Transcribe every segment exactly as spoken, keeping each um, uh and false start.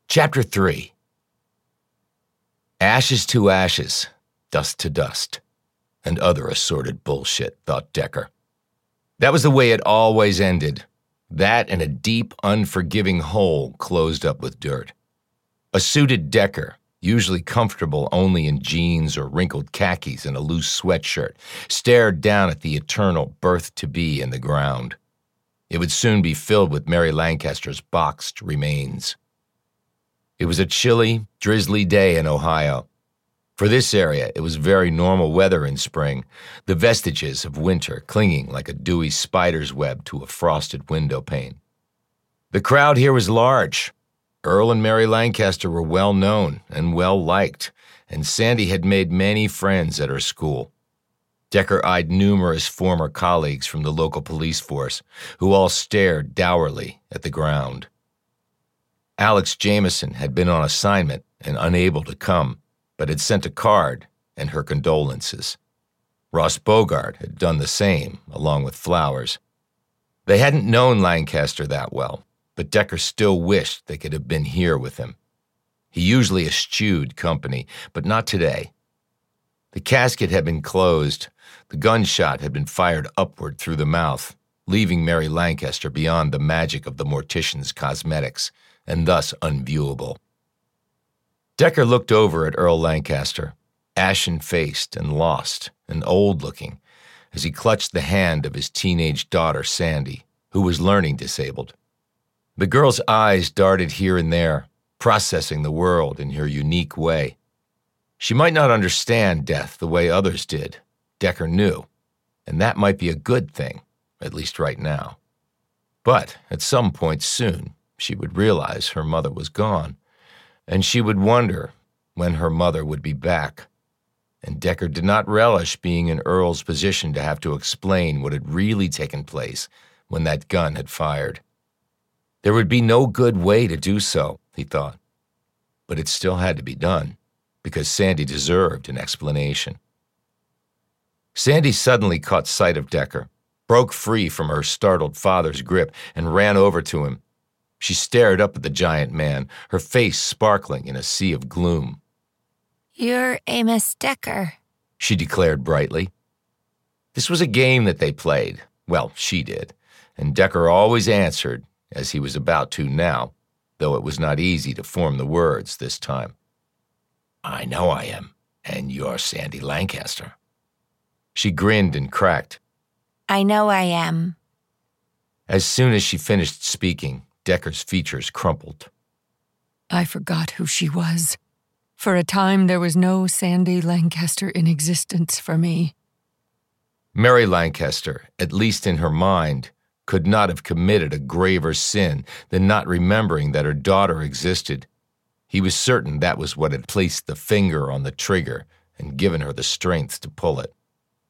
Chapter three. Ashes to ashes, dust to dust, and other assorted bullshit, thought Decker. That was the way it always ended. That and a deep, unforgiving hole closed up with dirt. A suited Decker, usually comfortable only in jeans or wrinkled khakis and a loose sweatshirt, stared down at the eternal birth-to-be in the ground. It would soon be filled with Mary Lancaster's boxed remains. It was a chilly, drizzly day in Ohio. For this area, it was very normal weather in spring, the vestiges of winter clinging like a dewy spider's web to a frosted window pane. The crowd here was large. Earl and Mary Lancaster were well known and well liked, and Sandy had made many friends at her school. Decker eyed numerous former colleagues from the local police force, who all stared dourly at the ground. Alex Jameson had been on assignment and unable to come, but had sent a card and her condolences. Ross Bogart had done the same, along with flowers. They hadn't known Lancaster that well, but Decker still wished they could have been here with him. He usually eschewed company, but not today. The casket had been closed. The gunshot had been fired upward through the mouth, leaving Mary Lancaster beyond the magic of the mortician's cosmetics, and thus unviewable. Decker looked over at Earl Lancaster, ashen-faced and lost and old-looking, as he clutched the hand of his teenage daughter, Sandy, who was learning disabled. The girl's eyes darted here and there, processing the world in her unique way. She might not understand death the way others did, Decker knew, and that might be a good thing, at least right now. But at some point soon, she would realize her mother was gone, and she would wonder when her mother would be back. And Decker did not relish being in Earl's position to have to explain what had really taken place when that gun had fired. There would be no good way to do so, he thought. But it still had to be done, because Sandy deserved an explanation. Sandy suddenly caught sight of Decker, broke free from her startled father's grip, and ran over to him. She stared up at the giant man, her face sparkling in a sea of gloom. "You're Amos Decker," she declared brightly. This was a game that they played. Well, she did, and Decker always answered, as he was about to now, though it was not easy to form the words this time. "I know I am, and you're Sandy Lancaster." She grinned and cracked. "I know I am." As soon as she finished speaking, Decker's features crumpled. I forgot who she was. For a time, there was no Sandy Lancaster in existence for me. Mary Lancaster, at least in her mind, could not have committed a graver sin than not remembering that her daughter existed. He was certain that was what had placed the finger on the trigger and given her the strength to pull it.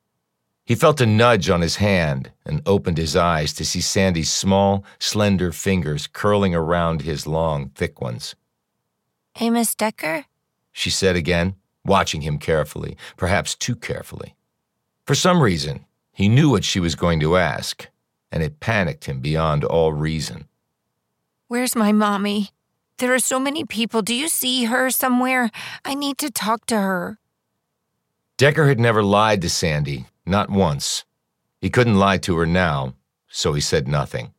He felt a nudge on his hand and opened his eyes to see Sandy's small, slender fingers curling around his long, thick ones. "Amos Decker?" she said again, watching him carefully, perhaps too carefully. For some reason, he knew what she was going to ask, and it panicked him beyond all reason. "Where's my mommy? There are so many people. Do you see her somewhere? I need to talk to her." Decker had never lied to Sandy, not once. He couldn't lie to her now, so he said nothing.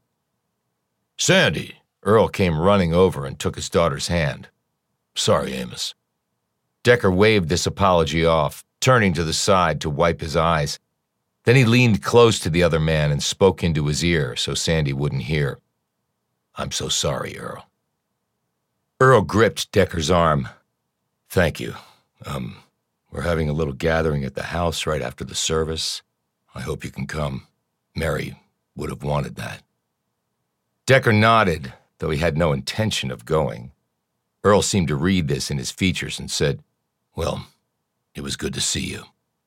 "Sandy," Earl came running over and took his daughter's hand. "Sorry, Amos." Decker waved this apology off, turning to the side to wipe his eyes. Then he leaned close to the other man and spoke into his ear so Sandy wouldn't hear. "I'm so sorry, Earl." Earl gripped Decker's arm. "Thank you. Um, we're having a little gathering at the house right after the service. I hope you can come. Mary would have wanted that." Decker nodded, though he had no intention of going. Earl seemed to read this in his features and said, "Well, it was good to see you."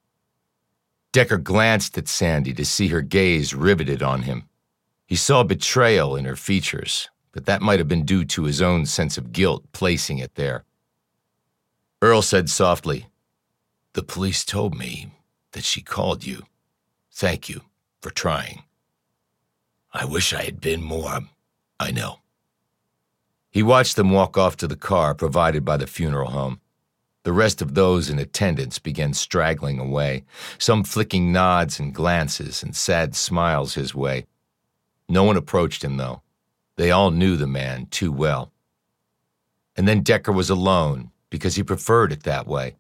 Decker glanced at Sandy to see her gaze riveted on him. He saw betrayal in her features, but that might have been due to his own sense of guilt placing it there. Earl said softly, "The police told me that she called you. Thank you for trying. I wish I had been more, I know." He watched them walk off to the car provided by the funeral home. The rest of those in attendance began straggling away, some flicking nods and glances and sad smiles his way. No one approached him, though. They all knew the man too well. And then Decker was alone because he preferred it that way.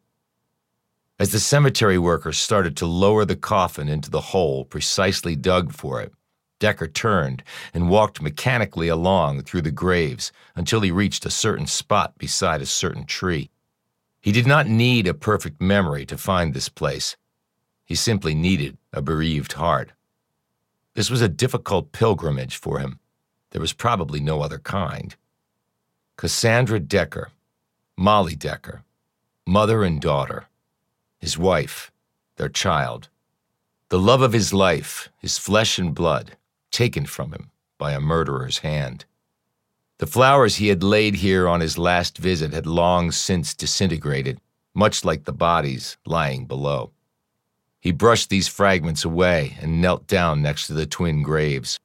As the cemetery workers started to lower the coffin into the hole precisely dug for it, Decker turned and walked mechanically along through the graves until he reached a certain spot beside a certain tree. He did not need a perfect memory to find this place. He simply needed a bereaved heart. This was a difficult pilgrimage for him. There was probably no other kind. Cassandra Decker, Molly Decker, mother and daughter, his wife, their child, the love of his life, his flesh and blood, taken from him by a murderer's hand. The flowers he had laid here on his last visit had long since disintegrated, much like the bodies lying below. He brushed these fragments away and knelt down next to the twin graves.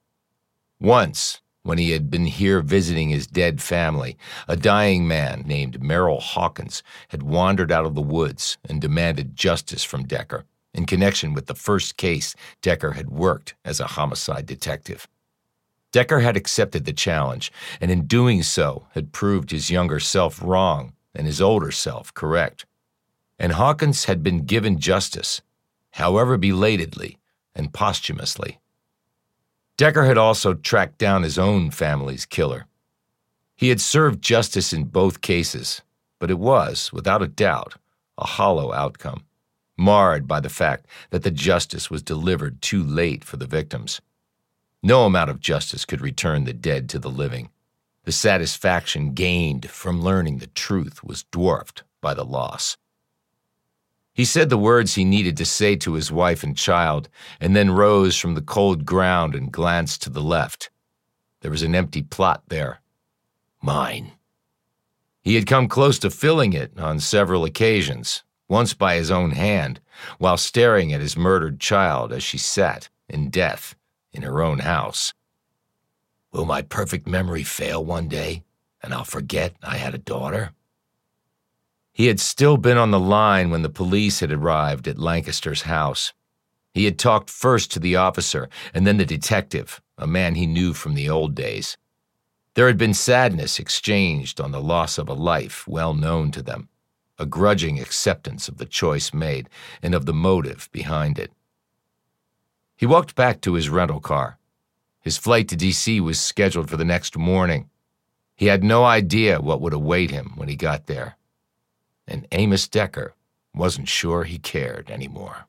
Once, when he had been here visiting his dead family, a dying man named Merrill Hawkins had wandered out of the woods and demanded justice from Decker in connection with the first case Decker had worked as a homicide detective. Decker had accepted the challenge, and in doing so had proved his younger self wrong and his older self correct. And Hawkins had been given justice, however belatedly and posthumously. Decker had also tracked down his own family's killer. He had served justice in both cases, but it was, without a doubt, a hollow outcome, marred by the fact that the justice was delivered too late for the victims. No amount of justice could return the dead to the living. The satisfaction gained from learning the truth was dwarfed by the loss. He said the words he needed to say to his wife and child, and then rose from the cold ground and glanced to the left. There was an empty plot there. Mine. He had come close to filling it on several occasions, once by his own hand, while staring at his murdered child as she sat, in death, in her own house. Will my perfect memory fail one day, and I'll forget I had a daughter? He had still been on the line when the police had arrived at Lancaster's house. He had talked first to the officer and then the detective, a man he knew from the old days. There had been sadness exchanged on the loss of a life well known to them, a grudging acceptance of the choice made and of the motive behind it. He walked back to his rental car. His flight to D C was scheduled for the next morning. He had no idea what would await him when he got there. And Amos Decker wasn't sure he cared anymore.